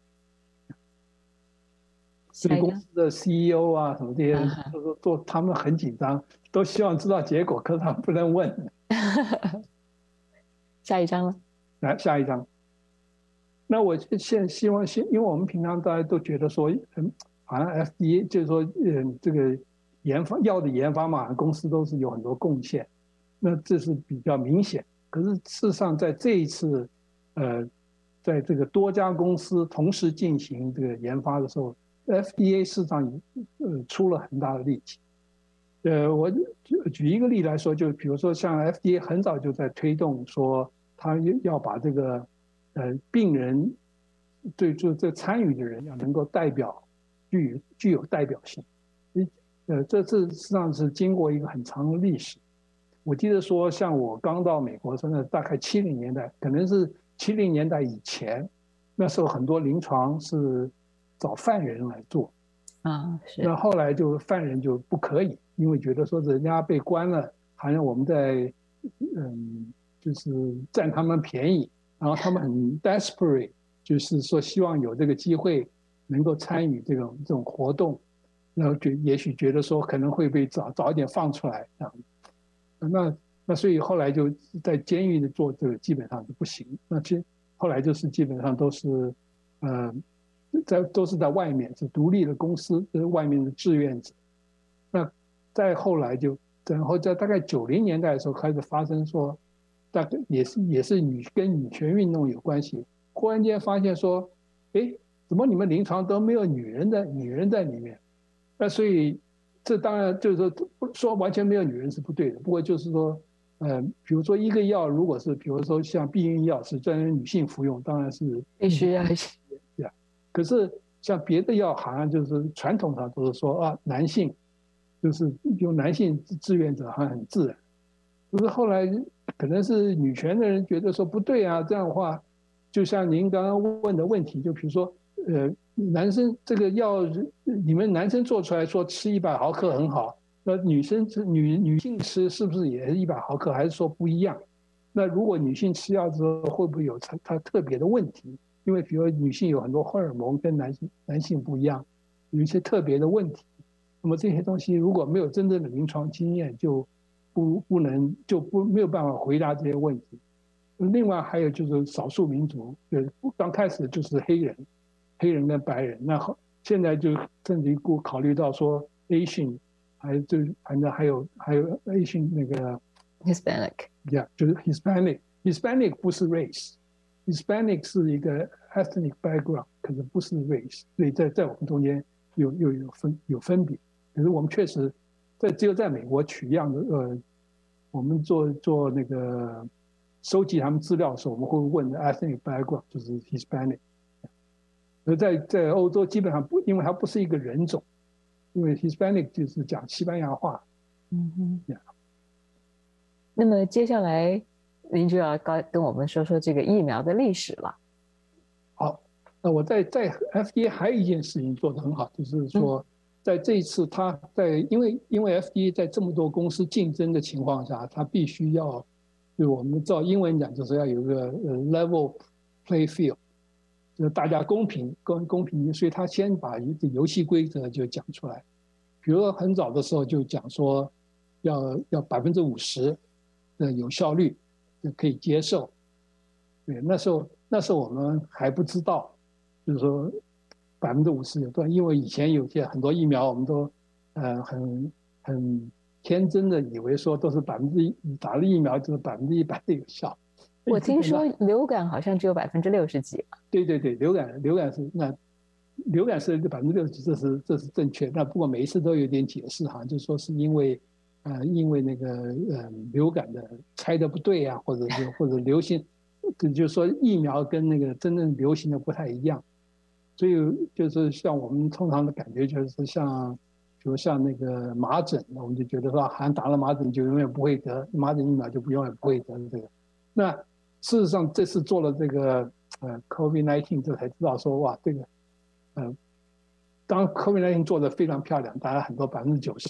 所以公司的 CEO 啊什么这些人他们很紧张，都希望知道结果，可是他们不能问。 下一章了， 来下一章。那我现在希望因为我们平常大家都觉得说，好像 FDA 就是说，这个药的研发嘛，公司都是有很多贡献，那这是比较明显。可是事实上，在这一次，在这个多家公司同时进行这个研发的时候 ，FDA 事实上出了很大的力气。我举一个例来说，就比如说像 FDA 很早就在推动说，他要把这个病人就这参与的人要能够具有代表性。这事实上是经过一个很长的历史。我记得说，像我刚到美国真的大概70年代，可能是70年代以前，那时候很多临床是找犯人来做啊，是。 那后来就犯人就不可以，因为觉得说人家被关了，好像我们在就是占他们便宜，然后他们很 desperate， 就是说希望有这个机会能够参与这种活动，然后也许觉得说可能会被早一点放出来这样。那所以后来就在监狱里做这个基本上就不行。那后来就是基本上都是都是在外面，是独立的公司，外面的志愿者。那再后来然后在大概90年代的时候开始发生说，大概也是跟女权运动有关系。忽然间发现说，怎么你们临床都没有女人在里面？那所以这当然就是说完全没有女人是不对的。不过就是说，比如说一个药如果是比如说像避孕药是专门女性服用，当然是必须要。 可是像别的药好像就是传统上都是说男性就是用男性志愿者好像很自然。可是后来可能是女权的人觉得说不对啊，这样的话就像您刚刚问的问题，就比如说男生这个药你们男生做出来说吃100毫克很好，那女性吃是不是也是100毫克，还是说不一样？那如果女性吃药之后会不会有它特别的问题？因为比如女性有很多荷尔蒙跟男性不一样，有一些特别的问题。那么这些东西如果没有真正的临床经验，就没有办法回答这些问题。另外还有就是少数民族，刚开始就是黑人跟白人，那现在就甚至于考虑到说 Asian， 反正还有 Asian 那个 Hispanic， 就是 Hispanic 不是 race。Hispanic 是一个 ethnic background， 可是不是 race， 所以在我们中间有分别。可是我们确实只有在美国取样的，我们做那个收集他们资料的时候，我们会问 ethnic background， 就是 Hispanic。而在欧洲基本上不，因为它不是一个人种，因为 Hispanic 就是讲西班牙话。 那么接下来您就要跟我们说说这个疫苗的历史了。 好， 那我在 FDA 还有一件事情做得很好，就是说在这一次他因为 FDA 在这么多公司竞争的情况下，他必须要，就我们照英文讲就是要有一个level play field， 就是大家公平，所以他先把一个游戏规则就讲出来，比如说很早的时候就讲说要50%的有效率就可以接受，对，那时候我们还不知道。就是说50%有多，因为以前有些很多疫苗，我们都很天真的以为说都是打了疫苗就是100%的有效。 我听说流感好像只有60%几。对， 流感是60%，这是正确。那不过每一次都有点解释，好像就说是因为那个流感的猜的不对啊，或者流行，就是说疫苗跟那个真正流行的不太一样。所以就是像我们通常的感觉就是比如像那个麻疹，我们就觉得说好像打了麻疹就永远不会得，麻疹疫苗就永远不会得这个。那事实上这次做了这个COVID-19 这才知道说哇这个当 COVID-19 做得非常漂亮，大家很多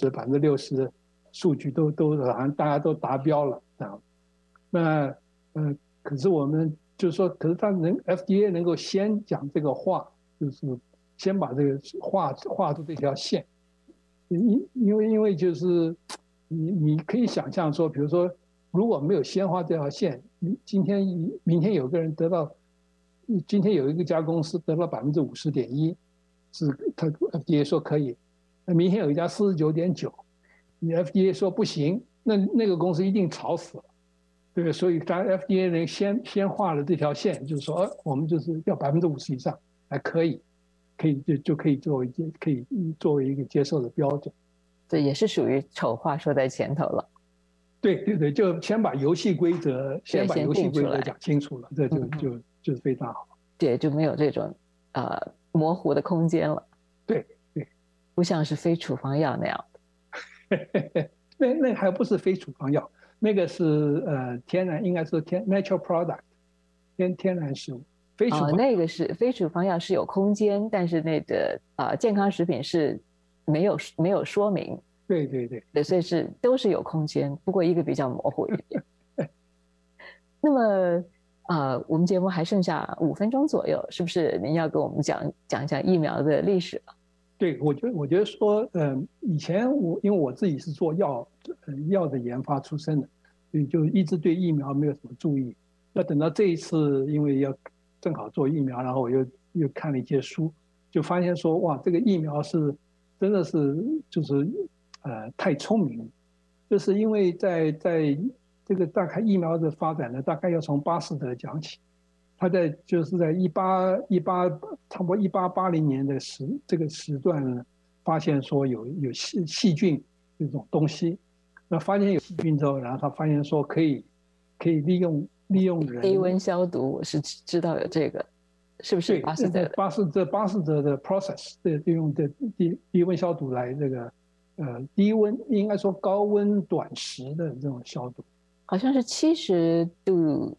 90%、60%数据都好像大家都达标了这样。那可是我们就是说，可是FDA 能够先讲这个话。就是先把这个画出这条线，因为就是你可以想象说，比如说如果没有先画这条线，明天有个人得到，今天有一家公司得到50.1%，是他 FDA 说可以，那明天有一家49.9%，你 FDA 说不行，那个公司一定吵死了，对不对？所以当 FDA 人先画了这条线，就是说我们就是要50%以上。还可以就可以作为一个接受的标准， 这也是属于丑话说在前头了。 对，就先把游戏规则讲清楚了，这就非常好。 对，就没有这种模糊的空间了。 对， 不像是非处方药那样的。那还不是非处方药，那个是天然，应该是natural product， 天然食物。 那个是非处方药是有空间，但是那个健康食品是没有说明。 对， 所以都是有空间，不过一个比较模糊一点。那么我们节目还剩下5分钟左右，是不是您要跟我们讲一讲疫苗的历史了？ 对，我觉得说，以前因为我自己是做药的研发出身的，所以就一直对疫苗没有什么注意。那等到这一次，因为正好做疫苗，然后我又看了一些书，就发现说哇，这个疫苗是真的是就是太聪明了，就是因为在这个大概疫苗的发展呢，大概要从巴斯德讲起，他就是在差不多1880年的这个时段呢，发现说有细菌这种东西，那发现有细菌之后，然后他发现说可以利用人低温消毒，我是知道有这个，是不是巴斯德的？ 巴斯德的 process 利用的低温消毒来这个低温应该说高温短时的这种消毒， 好像是70度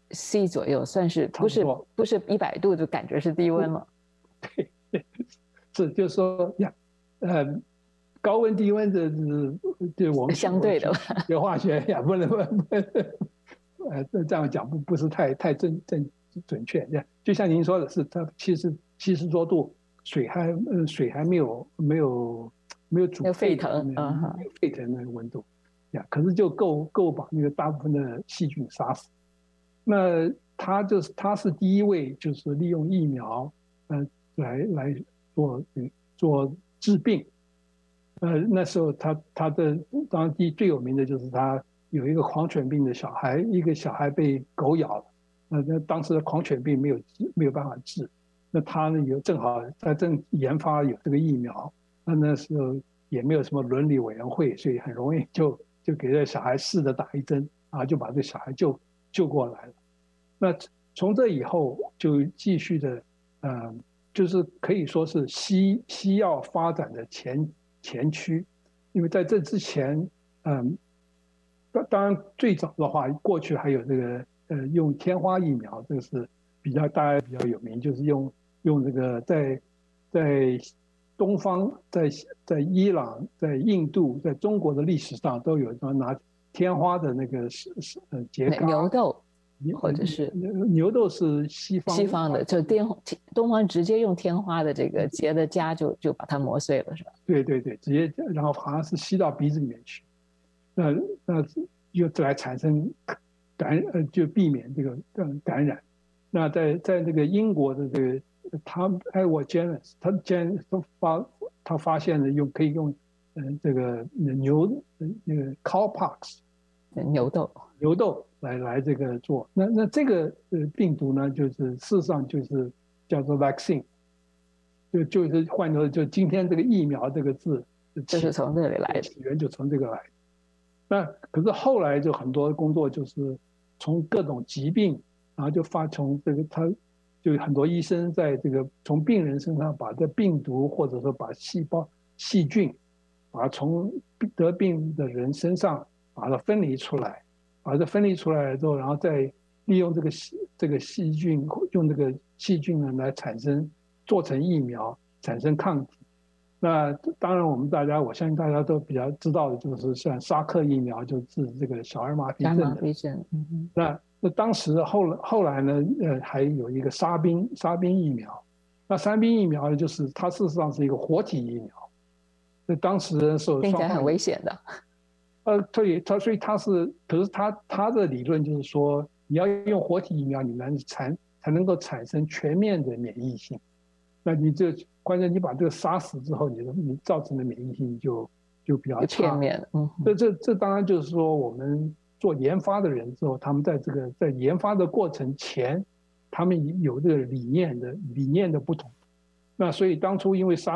C 左右，算是不是100度就感觉是低温了。 对，是就是说呀，高温低温的我们相对的学化学呀，不能。这样讲不是太准确，就像您说的是，它70多度，水还没有煮沸腾，没有沸腾那个温度，呀，可是就够把那个大部分的细菌杀死。那他是第一位，就是利用疫苗，来做治病。那时候他的当然最有名的就是他。有一个狂犬病的小孩，一个小孩被狗咬了，那当时的狂犬病没有办法治，那他呢正好在正研发有这个疫苗，那时候也没有什么伦理委员会，所以很容易就给这小孩试着打一针啊，就把这小孩救过来了。那从这以后就继续的，就是可以说是西药发展的前驱，因为在这之前，当然，最早的话，过去还有这个用天花疫苗，这个是大家比较有名，就是用用这个在东方，在伊朗、在印度、在中国的历史上都有拿天花的那个节嘎牛豆，或者是牛豆是西方的，就东方直接用天花的这个结的痂就把它磨碎了，是吧？ 对，直接，然后好像是吸到鼻子里面去，那就来产生就避免这个感染。那在这个英国的这个Edward Jenner， 他发现了可以用这个cowpox 牛痘来这个做。那这个病毒呢，就是事实上就是叫做 vaccine， 就是换作就今天这个疫苗这个字就是从这里来的， 起源就从这个来。那可是后来就很多工作就是从各种疾病，然后就从这个他就很多医生在这个从病人身上把这病毒或者说把细菌，把它从得病的人身上把它分离出来，把它分离出来之后，然后再利用这个细菌，用这个细菌呢来做成疫苗，产生抗体。那当然我相信大家都比较知道的就是像沙克疫苗，就治这个小儿麻痹症的。那当时后来呢，还有一个沙宾疫苗。那沙宾疫苗呢，就是它事实上是一个活体疫苗。那当时的时候听起来很危险的。 对，所以可是他的理论就是说，你要用活体疫苗，你才能够产生全面的免疫性。那你关键你把这个杀死之后，你造成的免疫性就比较差。 片面。 这当然就是说，我们做研发的人之后，他们在研发的过程前，他们有这个理念的不同。那所以当初因为沙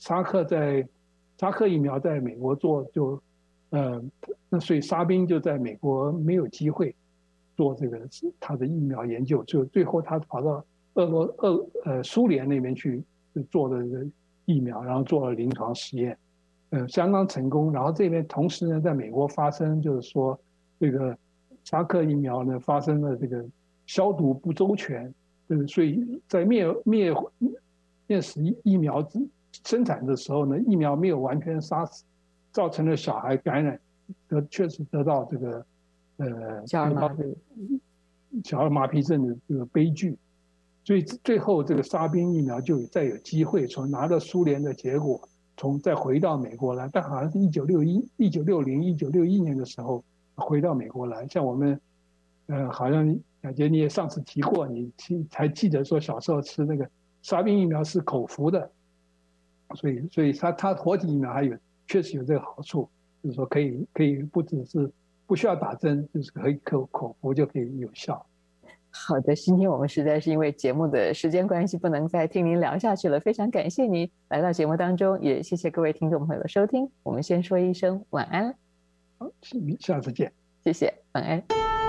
克疫苗在美国做那所以沙宾就在美国没有机会做这个他的疫苗研究，就最后他跑到苏联那边去做的疫苗，然后做了临床实验，相当成功。然后这边同时呢，在美国发生就是说这个沙克疫苗呢发生了这个消毒不周全，所以在灭死疫苗生产的时候呢，疫苗没有完全杀死，造成了小孩感染，确实得到这个小儿麻痹症的这个悲剧。所以最后这个沙宾疫苗就再有机会从拿到苏联的结果，再回到美国来，但好像是1960、1961年的时候回到美国来。像我们好像感觉你也上次提过，你才记得说小时候吃那个沙宾疫苗是口服的，所以它活体疫苗确实有这个好处，就是说可以不只是不需要打针，就是可以口服就可以有效。 好的，今天我们实在是因为节目的时间关系，不能再听您聊下去了。非常感谢您来到节目当中，也谢谢各位听众朋友的收听。我们先说一声晚安。 好，下次见。 谢谢，晚安。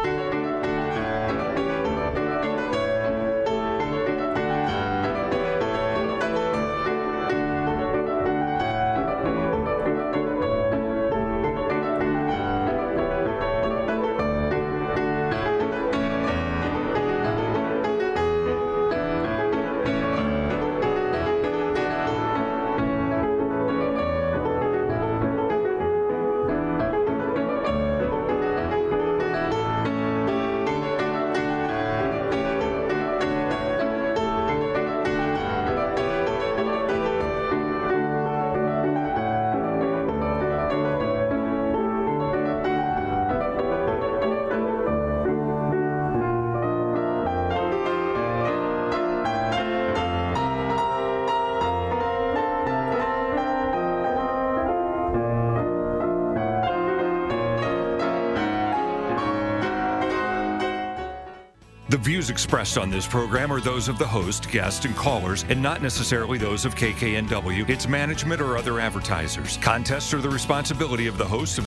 The views expressed on this program are those of the host, guests, and callers, and not necessarily those of KKNW, its management, or other advertisers. Contests are the responsibility of the hosts of